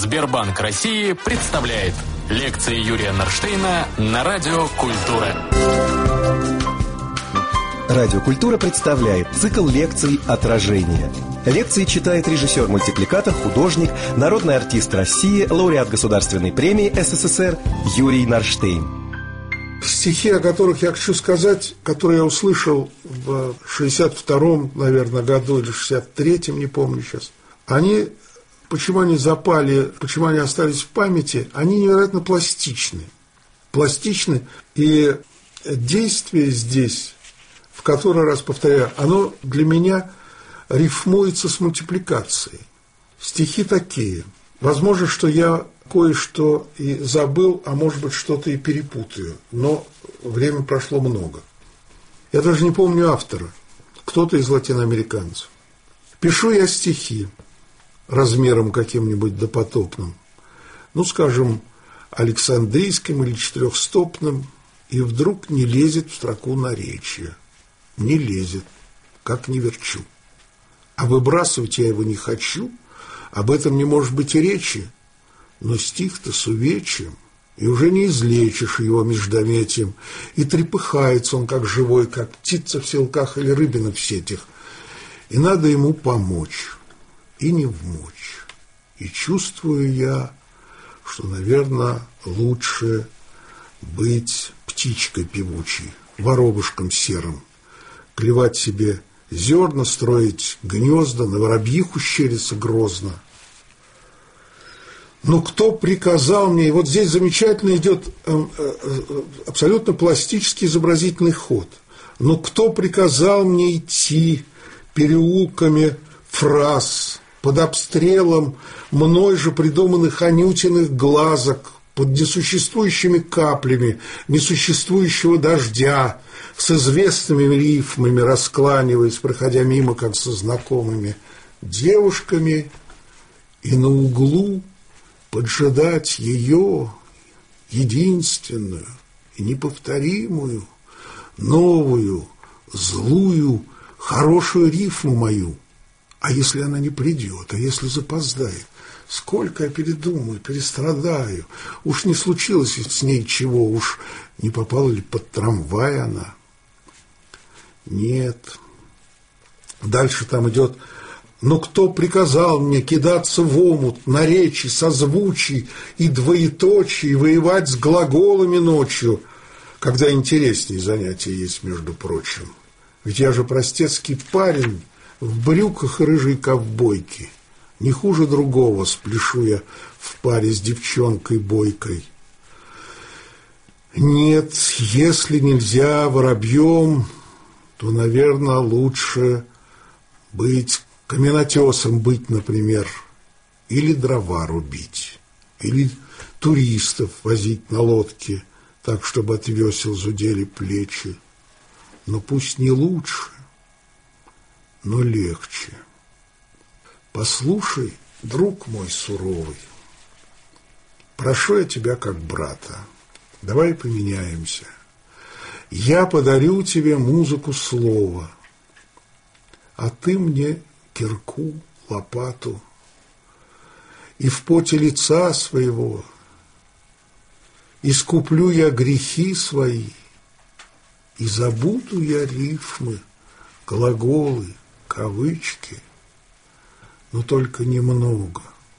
Сбербанк России представляет лекции Юрия Норштейна на Радио Культура. Радио Культура представляет цикл лекций «Отражение». Лекции читает режиссер-мультипликатор, художник, народный артист России, лауреат Государственной премии СССР Юрий Норштейн. Стихи, о которых я хочу сказать, которые я услышал в 62-м, наверное, году или 63-м, не помню сейчас, они, почему они запали, почему они остались в памяти, они невероятно пластичны. Пластичны, и действие здесь, в который раз повторяю, оно для меня рифмуется с мультипликацией. Стихи такие. Возможно, что я кое-что и забыл, а может быть, что-то и перепутаю, но время прошло много. Я даже не помню автора, кто-то из латиноамериканцев. Пишу я стихи размером каким-нибудь допотопным, ну, скажем, Александрийским или четырехстопным, и вдруг не лезет в строку наречия. Не лезет, как не верчу. А выбрасывать я его не хочу, об этом не может быть и речи, но стих-то с увечьем, и уже не излечишь его междометием, и трепыхается он, как живой, как птица в селках или рыбина в сетях, и надо ему помочь, и не вмочь. И чувствую я, что, наверное, лучше быть птичкой певучей, воробушком серым, клевать себе зерна, строить гнезда, на воробьиху щериться грозно. Но кто приказал мне, и вот здесь замечательно идет абсолютно пластический изобразительный ход, но кто приказал мне идти переулками фраз, под обстрелом мной же придуманных анютиных глазок, под несуществующими каплями несуществующего дождя, с известными рифмами раскланиваясь, проходя мимо, как со знакомыми девушками, и на углу поджидать ее, единственную и неповторимую, новую, злую, хорошую рифму мою. А если она не придет, а если запоздает? Сколько я передумаю, перестрадаю. Уж не случилось ведь с ней чего, уж не попала ли под трамвай она? Нет. Дальше там идет: но кто приказал мне кидаться в омут наречий, созвучий и двоеточий, воевать с глаголами ночью, когда интереснее занятия есть, между прочим? Ведь я же простецкий парень в брюках и рыжей ковбойке. Не хуже другого спляшу я в паре с девчонкой бойкой. Нет, если нельзя воробьем, то, наверное, лучше быть каменотесом, например, или дрова рубить, или туристов возить на лодке, так, чтобы от весел зудели плечи. Но пусть не лучше, но легче. Послушай, друг мой суровый, прошу я тебя как брата, давай поменяемся. Я подарю тебе музыку слова, а ты мне кирку, лопату. И в поте лица своего искуплю я грехи свои, и забуду я рифмы, глаголы, кавычки, но только немного.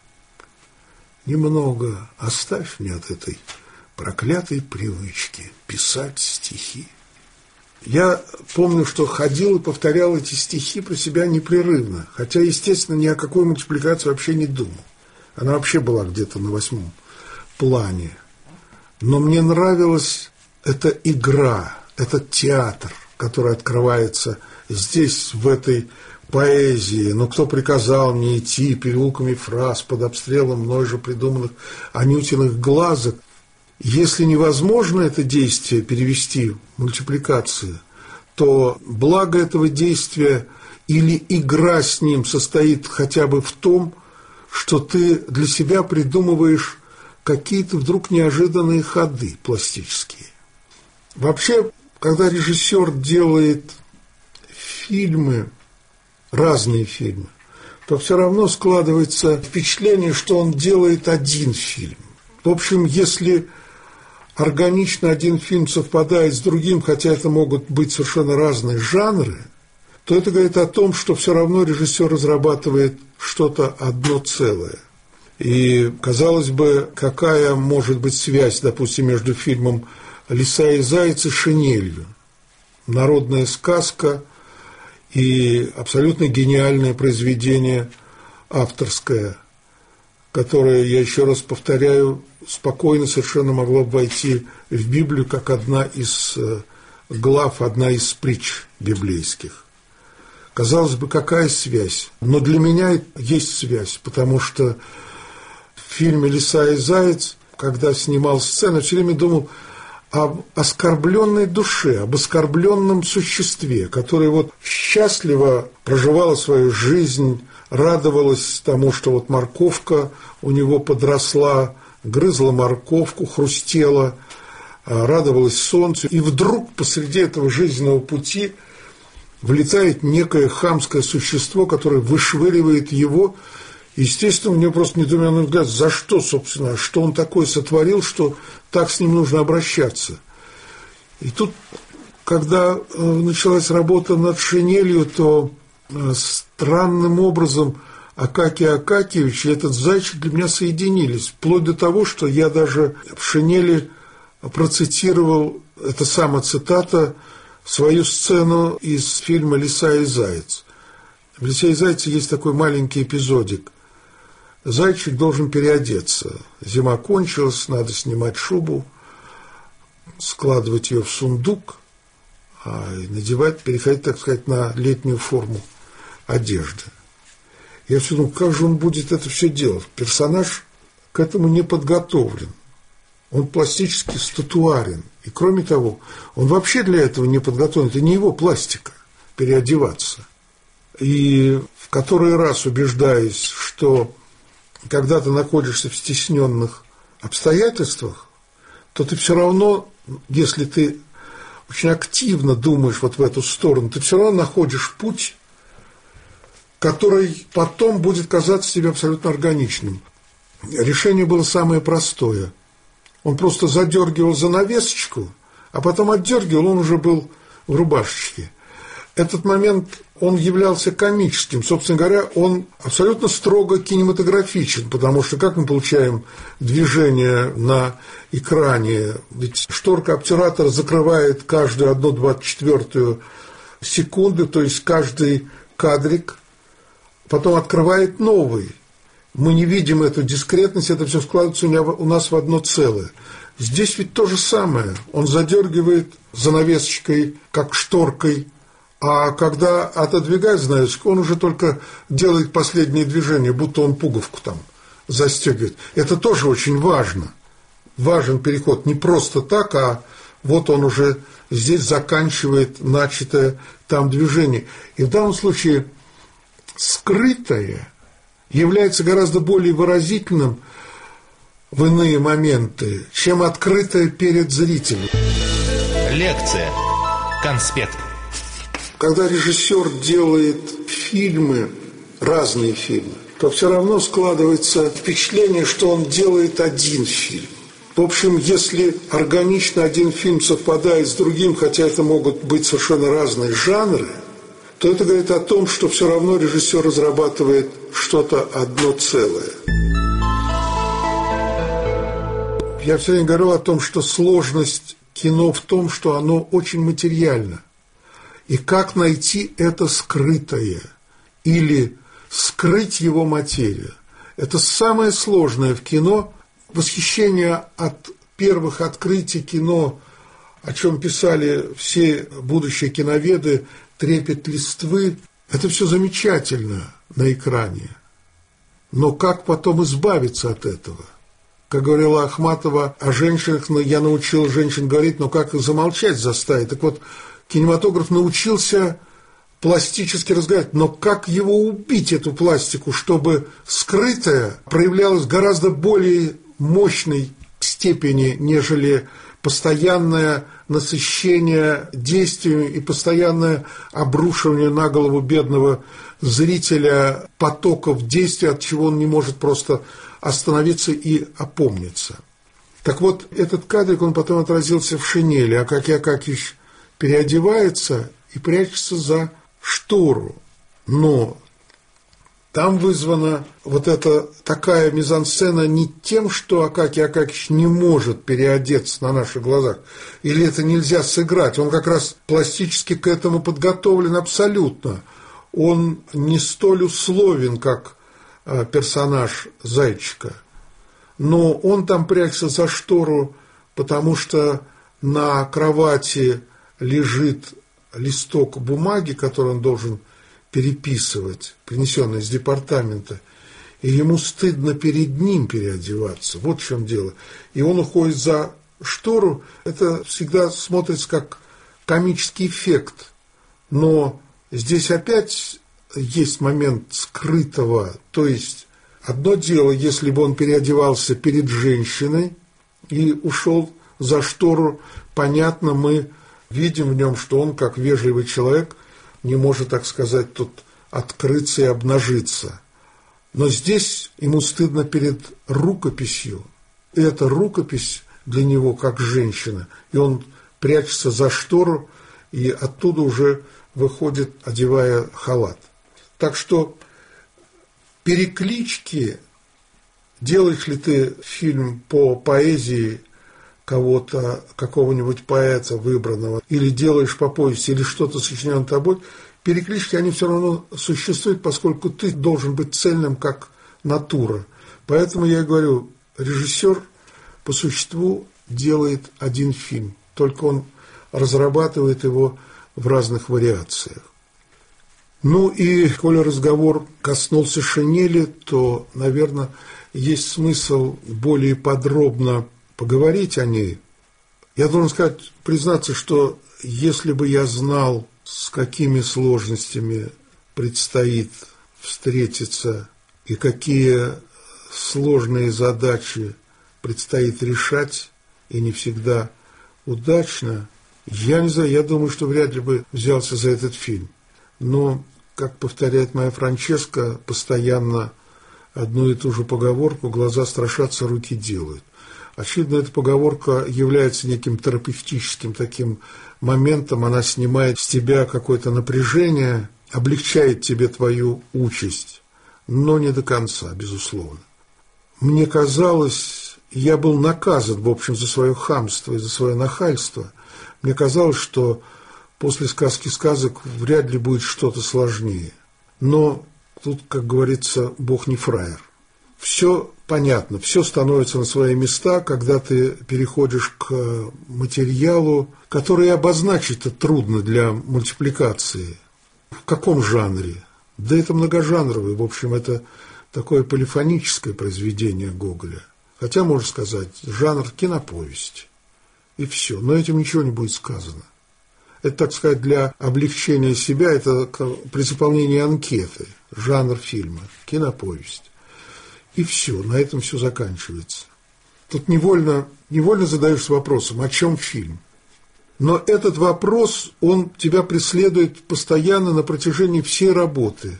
Немного оставь мне от этой проклятой привычки писать стихи. Я помню, что ходил и повторял эти стихи про себя непрерывно, хотя, естественно, ни о какой мультипликации вообще не думал. Она вообще была где-то на 8-м плане. Но мне нравилась эта игра, этот театр, который открывается здесь, в этой поэзии. Но кто приказал мне идти переулками фраз под обстрелом мной же придуманных анютиных глазок? Если невозможно это действие перевести в мультипликацию, то благо этого действия или игра с ним состоит хотя бы в том, что ты для себя придумываешь какие-то вдруг неожиданные ходы пластические. Вообще, когда режиссер делает фильмы, разные фильмы, то все равно складывается впечатление, что он делает один фильм. В общем, если органично один фильм совпадает с другим, хотя это могут быть совершенно разные жанры, то это говорит о том, что все равно режиссер разрабатывает что-то одно целое. И, казалось бы, какая может быть связь, допустим, между фильмом «Лиса и заяц» и «Шинелью»? Народная сказка и абсолютно гениальное произведение авторское, которое, я еще раз повторяю, спокойно совершенно могло бы войти в Библию как одна из глав, одна из притч библейских. Казалось бы, какая связь? Но для меня есть связь, потому что в фильме «Лиса и заяц», когда снимал сцену, все время думал об оскорбленной душе, об оскорбленном существе, которое вот счастливо проживало свою жизнь, радовалась тому, что вот морковка у него подросла, грызла морковку, хрустела, радовалась солнцу, и вдруг посреди этого жизненного пути влетает некое хамское существо, которое вышвыривает его. Естественно, у него просто недоуменный взгляд, за что, собственно, что он такое сотворил, что так с ним нужно обращаться. И тут, когда началась работа над «Шинелью», то странным образом Акакий Акакиевич и этот зайчик для меня соединились, вплоть до того, что я даже в «Шинели» процитировал, это сама цитата, свою сцену из фильма «Лиса и заяц». В «Лисе и зайце» есть такой маленький эпизодик. Зайчик должен переодеться. Зима кончилась, надо снимать шубу, складывать ее в сундук, и надевать, переходить, так сказать, на летнюю форму одежды. Я все думаю, как же он будет это все делать? Персонаж к этому не подготовлен. Он пластически статуарен. И кроме того, он вообще для этого не подготовлен. Это не его пластика переодеваться. И в который раз убеждаюсь, что когда ты находишься в стесненных обстоятельствах, то ты все равно, если ты очень активно думаешь вот в эту сторону, ты все равно находишь путь, который потом будет казаться тебе абсолютно органичным. Решение было самое простое. Он просто задергивал занавесочку, а потом отдергивал, он уже был в рубашечке. Этот момент, он являлся комическим. Собственно говоря, он абсолютно строго кинематографичен, потому что как мы получаем движение на экране? Ведь шторка обтюратора закрывает каждую 1/24 секунды, то есть каждый кадрик, потом открывает новый. Мы не видим эту дискретность, это все складывается у нас в одно целое. Здесь ведь то же самое. Он задергивает занавесочкой, как шторкой, а когда отодвигает занавеску, он уже только делает последние движения, будто он пуговку там застегивает. Это тоже очень важно. Важен переход не просто так, а вот он уже здесь заканчивает начатое там движение. И в данном случае скрытое является гораздо более выразительным в иные моменты, чем открытое перед зрителем. Лекция. Конспект. Когда режиссер делает фильмы, разные фильмы, то все равно складывается впечатление, что он делает один фильм. В общем, если органично один фильм совпадает с другим, хотя это могут быть совершенно разные жанры, то это говорит о том, что все равно режиссер разрабатывает что-то одно целое. Я все время говорю о том, что сложность кино в том, что оно очень материально. И как найти это скрытое или скрыть его материю. Это самое сложное в кино. Восхищение от первых открытий кино, о чем писали все будущие киноведы, трепет листвы. Это все замечательно на экране. Но как потом избавиться от этого? Как говорила Ахматова о женщинах, я научил женщин говорить, но как их замолчать заставить? Так вот, кинематограф научился пластически разговаривать, но как его убить, эту пластику, чтобы скрытое проявлялось гораздо более мощной степени, нежели постоянное насыщение действиями и постоянное обрушивание на голову бедного зрителя потоков действий, от чего он не может просто остановиться и опомниться. Так вот, этот кадрик, он потом отразился в шинели, Акакий Акакиевич переодевается и прячется за штору. Но там вызвана вот эта такая мизансцена не тем, что Акакий Акакиевич не может переодеться на наших глазах, или это нельзя сыграть, он как раз пластически к этому подготовлен абсолютно. Он не столь условен, как персонаж Зайчика, но он там прячется за штору, потому что на кровати лежит листок бумаги, который он должен переписывать, принесенный из департамента, и ему стыдно перед ним переодеваться. Вот в чем дело. И он уходит за штору. Это всегда смотрится как комический эффект. Но здесь опять есть момент скрытого. То есть одно дело, если бы он переодевался перед женщиной и ушел за штору, понятно, мы видим в нем, что он, как вежливый человек, не может, так сказать, тут открыться и обнажиться. Но здесь ему стыдно перед рукописью. И эта рукопись для него как женщина. И он прячется за штору и оттуда уже выходит, одевая халат. Так что переклички, делаешь ли ты фильм по поэзии кого-то, какого-нибудь поэта выбранного, или делаешь по повести, или что-то сочиненное тобой, переклички, они все равно существуют, поскольку ты должен быть цельным, как натура. Поэтому я и говорю, режиссер по существу делает один фильм, только он разрабатывает его в разных вариациях. Ну и, коли разговор коснулся шинели, то, наверное, есть смысл более подробно поговорить о ней. Я должен сказать, признаться, что если бы я знал, с какими сложностями предстоит встретиться и какие сложные задачи предстоит решать, и не всегда удачно, я не знаю, я думаю, что вряд ли бы взялся за этот фильм. Но, как повторяет моя Франческа, постоянно одну и ту же поговорку: глаза страшатся, руки делают. Очевидно, эта поговорка является неким терапевтическим таким моментом, она снимает с тебя какое-то напряжение, облегчает тебе твою участь, но не до конца, безусловно. Мне казалось, я был наказан, в общем, за свое хамство и за свое нахальство. Мне казалось, что после «Сказки сказок» вряд ли будет что-то сложнее. Но тут, как говорится, Бог не фраер. Все понятно, все становится на свои места, когда ты переходишь к материалу, который обозначить-то трудно для мультипликации. В каком жанре? Да это многожанровый, в общем, это такое полифоническое произведение Гоголя. Хотя, можно сказать, жанр киноповесть. И все, но этим ничего не будет сказано. Это, так сказать, для облегчения себя, это при заполнении анкеты, жанр фильма, киноповесть. И все, на этом все заканчивается. Тут невольно задаешься вопросом, о чем фильм. Но этот вопрос, он тебя преследует постоянно на протяжении всей работы,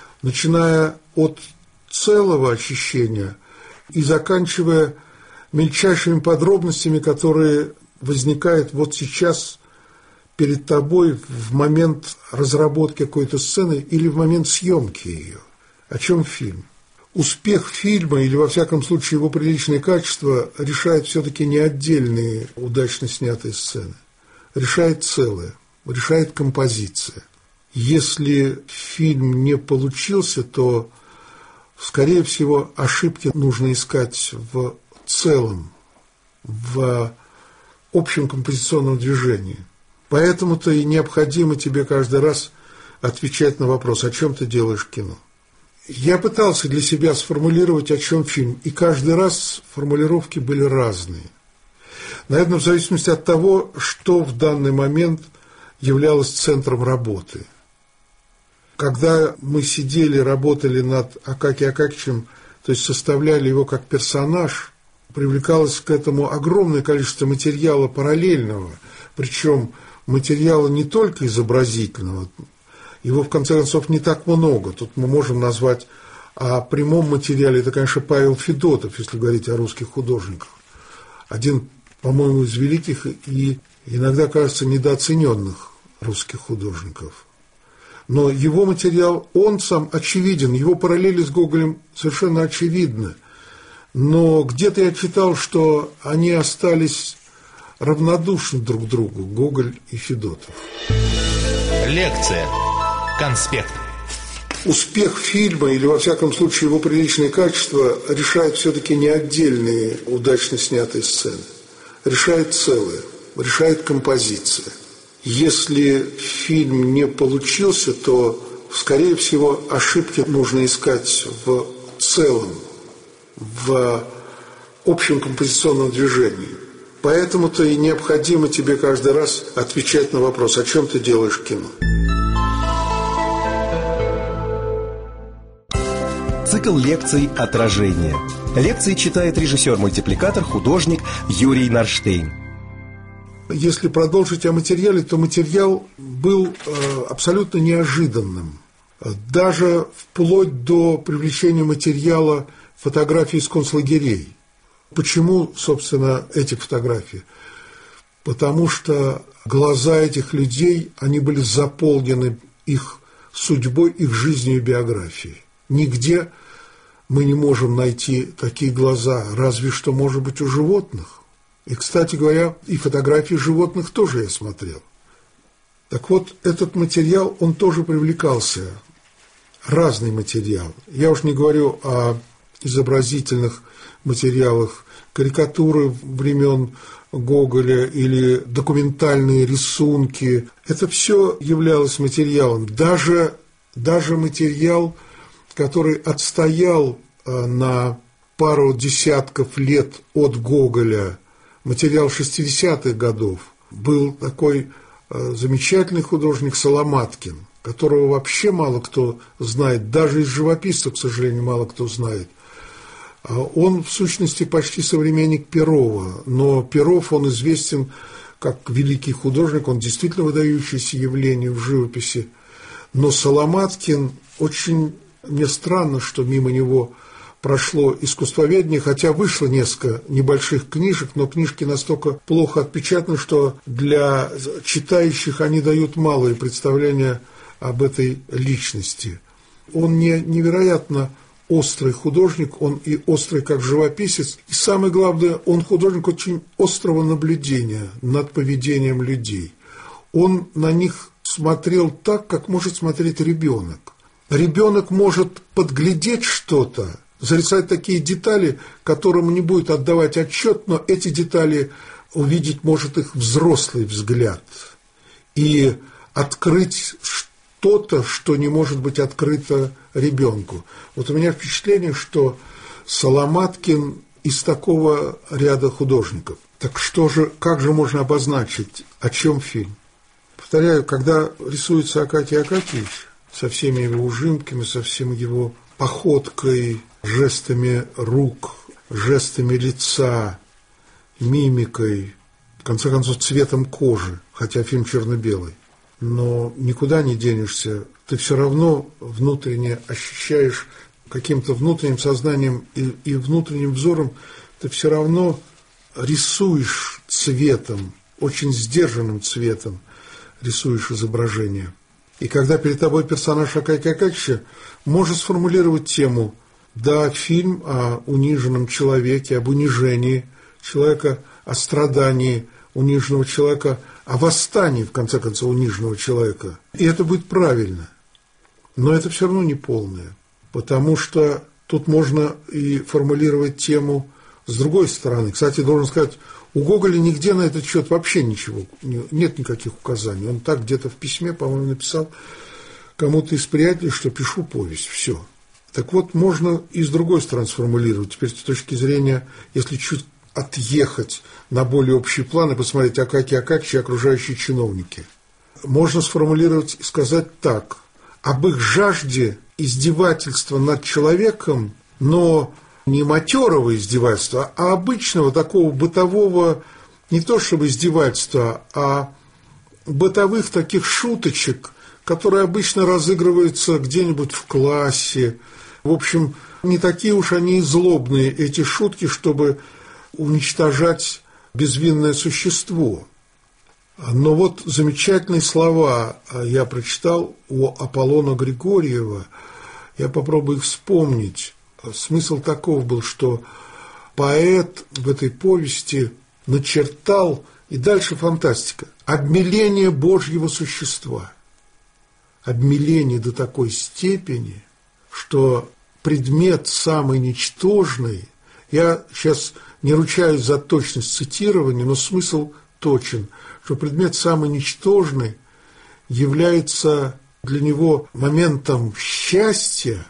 начиная от целого ощущения и заканчивая мельчайшими подробностями, которые возникают вот сейчас перед тобой в момент разработки какой-то сцены или в момент съемки ее. О чем фильм? Успех фильма, или во всяком случае его приличное качество, решает все-таки не отдельные удачно снятые сцены. Решает целое, решает композиция. Если фильм не получился, то, скорее всего, ошибки нужно искать в целом, в общем композиционном движении. Поэтому-то и необходимо тебе каждый раз отвечать на вопрос, о чем ты делаешь кино. Я пытался для себя сформулировать, о чем фильм, и каждый раз формулировки были разные. Наверное, в зависимости от того, что в данный момент являлось центром работы. Когда мы сидели, работали над Акакием Акакиевичем, то есть составляли его как персонаж, привлекалось к этому огромное количество материала параллельного, причем материала не только изобразительного. Его, в конце концов, не так много. Тут мы можем назвать о прямом материале, это, конечно, Павел Федотов, если говорить о русских художниках. Один, по-моему, из великих и иногда, кажется, недооцененных русских художников. Но его материал, он сам очевиден, его параллели с Гоголем совершенно очевидны. Но где-то я читал, что они остались равнодушны друг к другу, Гоголь и Федотов. Лекция. Конспект. Успех фильма, или, во всяком случае, его приличное качество, решает все-таки не отдельные удачно снятые сцены. Решает целое, решает композиция. Если фильм не получился, то, скорее всего, ошибки нужно искать в целом, в общем композиционном движении. Поэтому-то и необходимо тебе каждый раз отвечать на вопрос, о чем ты делаешь кино. Цикл лекций «Отражение». Лекции читает режиссер-мультипликатор, художник Юрий Нарштейн. Если продолжить о материале, то материал был абсолютно неожиданным. Даже вплоть до привлечения материала фотографий из концлагерей. Почему, собственно, эти фотографии? Потому что глаза этих людей, они были заполнены их судьбой, их жизнью и биографией. Нигде мы не можем найти такие глаза, разве что, может быть, у животных. И, кстати говоря, и фотографии животных тоже я смотрел. Так вот, этот материал, он тоже привлекался. Разный материал. Я уж не говорю о изобразительных материалах, карикатуры времен Гоголя или документальные рисунки. Это все являлось материалом. Даже материал, который отстоял на пару десятков лет от Гоголя, материал 60-х годов, был такой замечательный художник Соломаткин, которого вообще мало кто знает, даже из живописцев, к сожалению, мало кто знает. Он, в сущности, почти современник Перова, но Перов, он известен как великий художник, он действительно выдающееся явление в живописи. Но Соломаткин, очень мне странно, что мимо него прошло искусствоведение, хотя вышло несколько небольших книжек, но книжки настолько плохо отпечатаны, что для читающих они дают малое представление об этой личности. Он невероятно острый художник, он и острый как живописец, и самое главное, он художник очень острого наблюдения над поведением людей. Он на них смотрел так, как может смотреть ребенок. Ребенок может подглядеть что-то, зарисовать такие детали, которым не будет отдавать отчет, но эти детали увидеть может их взрослый взгляд и открыть что-то, что не может быть открыто ребенку. Вот у меня впечатление, что Соломаткин из такого ряда художников. Так что же, как же можно обозначить, о чем фильм? Повторяю, когда рисуется Акакий Акакиевич со всеми его ужимками, со всем его походкой, жестами рук, жестами лица, мимикой, в конце концов, цветом кожи, хотя фильм черно-белый. Но никуда не денешься, ты все равно внутренне ощущаешь каким-то внутренним сознанием и внутренним взором, ты все равно рисуешь цветом, очень сдержанным цветом рисуешь изображение. И когда перед тобой персонаж Акакия Акакича, можешь сформулировать тему, да, фильм о униженном человеке, об унижении человека, о страдании униженного человека, о восстании, в конце концов, униженного человека. И это будет правильно. Но это все равно не полное, потому что тут можно и формулировать тему с другой стороны. Кстати, должен сказать, у Гоголя нигде на этот счет вообще ничего, нет никаких указаний. Он так где-то в письме, по-моему, написал кому-то из приятелей, что пишу повесть, все. Так вот, можно и с другой стороны сформулировать. Теперь с точки зрения, если чуть отъехать на более общий план и посмотреть Акакий Акакич и окружающие чиновники. Можно сформулировать и сказать так. Об их жажде издевательства над человеком, но не матерого издевательства, а обычного такого бытового, не то чтобы издевательства, а бытовых таких шуточек, которые обычно разыгрываются где-нибудь в классе. В общем, не такие уж они и злобные, эти шутки, чтобы уничтожать безвинное существо. Но вот замечательные слова я прочитал у Аполлона Григорьева. Я попробую их вспомнить. Смысл таков был, что поэт в этой повести начертал, и дальше фантастика, обмеление Божьего существа. Обмеление до такой степени, что предмет самый ничтожный, я сейчас не ручаюсь за точность цитирования, но смысл точен, что предмет самый ничтожный является для него моментом счастья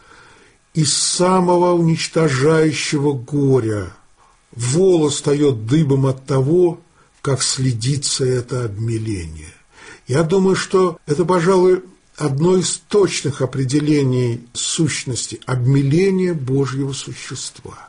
и самого уничтожающего горя. Волос встает дыбом от того, как следится это обмеление. Я думаю, что это, пожалуй, одно из точных определений сущности – обмеление Божьего существа.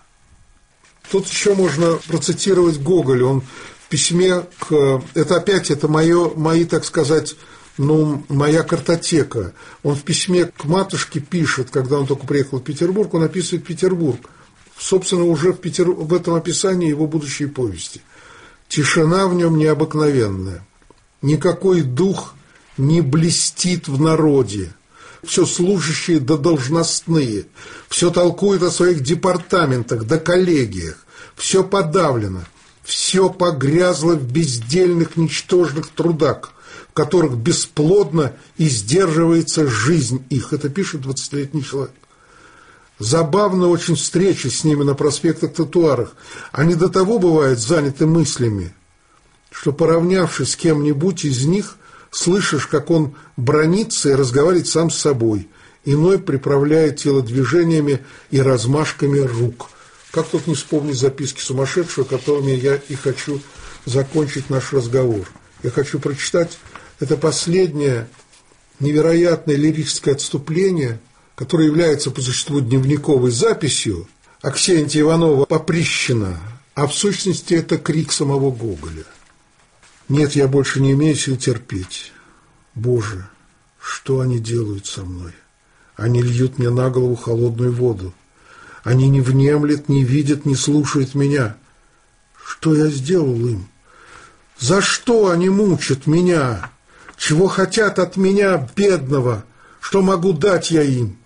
Тут еще можно процитировать Гоголя. Он в письме к... Это мои, так сказать, моя картотека. Он в письме к матушке пишет, когда он только приехал в Петербург, он описывает Петербург. Собственно, уже в этом описании его будущей повести. Тишина в нем необыкновенная. Никакой дух не блестит в народе. Все служащие да должностные, все толкуют о своих департаментах да коллегиях, все подавлено, все погрязло в бездельных ничтожных трудах, в которых бесплодно издерживается жизнь их. Это пишет 20-летний человек. Забавно очень встречи с ними на проспектах, тротуарах. Они до того бывают заняты мыслями, что, поравнявшись с кем-нибудь из них, слышишь, как он бранится и разговаривает сам с собой, иной приправляет телодвижениями и размашками рук. Как тут не вспомнить записки сумасшедшего, которыми я и хочу закончить наш разговор. Я хочу прочитать это последнее невероятное лирическое отступление, которое является по существу дневниковой записью Аксентия Иванова «Поприщина», а в сущности это крик самого Гоголя. Нет, я больше не имею сил терпеть. Боже, что они делают со мной? Они льют мне на голову холодную воду. Они не внемлят, не видят, не слушают меня. Что я сделал им? За что они мучат меня? Чего хотят от меня, бедного? Что могу дать я им?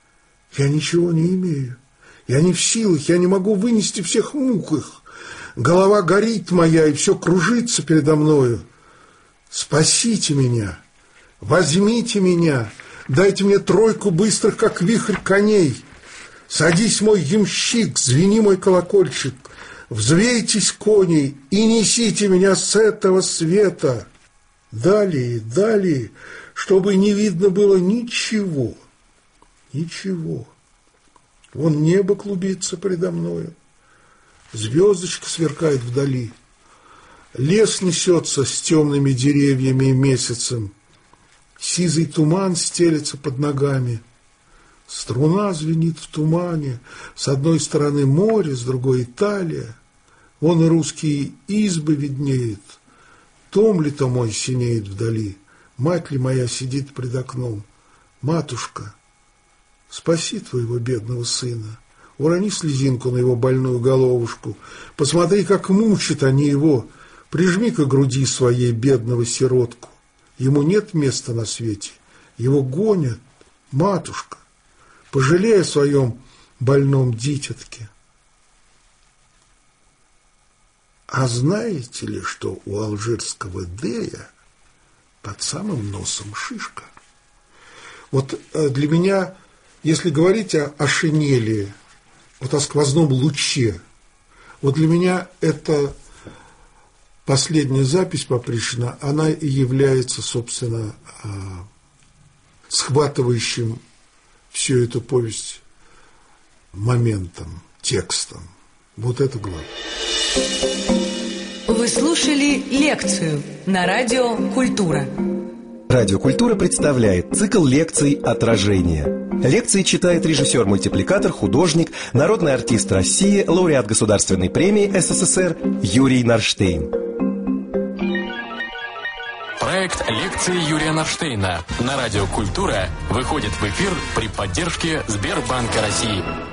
Я ничего не имею. Я не в силах, я не могу вынести всех мук их. Голова горит моя, и все кружится передо мною. Спасите меня, возьмите меня, дайте мне тройку быстрых, как вихрь, коней. Садись, мой ямщик, звени мой колокольчик, взвейтесь, кони, и несите меня с этого света. Далее, далее, чтобы не видно было ничего, ничего. Вон небо клубится предо мною. Звездочка сверкает вдали. Лес несется с темными деревьями и месяцем. Сизый туман стелется под ногами. Струна звенит в тумане. С одной стороны море, с другой Италия. Вон и русские избы виднеют. Том ли то мой синеет вдали? Мать ли моя сидит пред окном? Матушка, спаси твоего бедного сына. Урони слезинку на его больную головушку. Посмотри, как мучат они его. Прижми к груди своей бедного сиротку. Ему нет места на свете. Его гонят. Матушка, пожалей о своем больном дитятке. А знаете ли, что у алжирского Дея под самым носом шишка? Вот для меня, если говорить о шинели, вот о сквозном луче, вот для меня это последняя запись Поприщина, она и является, собственно, схватывающим всю эту повесть моментом, текстом. Вот это главное. Вы слушали лекцию на радио «Культура». Радио «Культура» представляет цикл лекций «Отражение». Лекции читает режиссер-мультипликатор, художник, народный артист России, лауреат Государственной премии СССР Юрий Нарштейн. Проект Проект лекции Юрия Нарштейна на радио «Культура» выходит в эфир при поддержке Сбербанка России.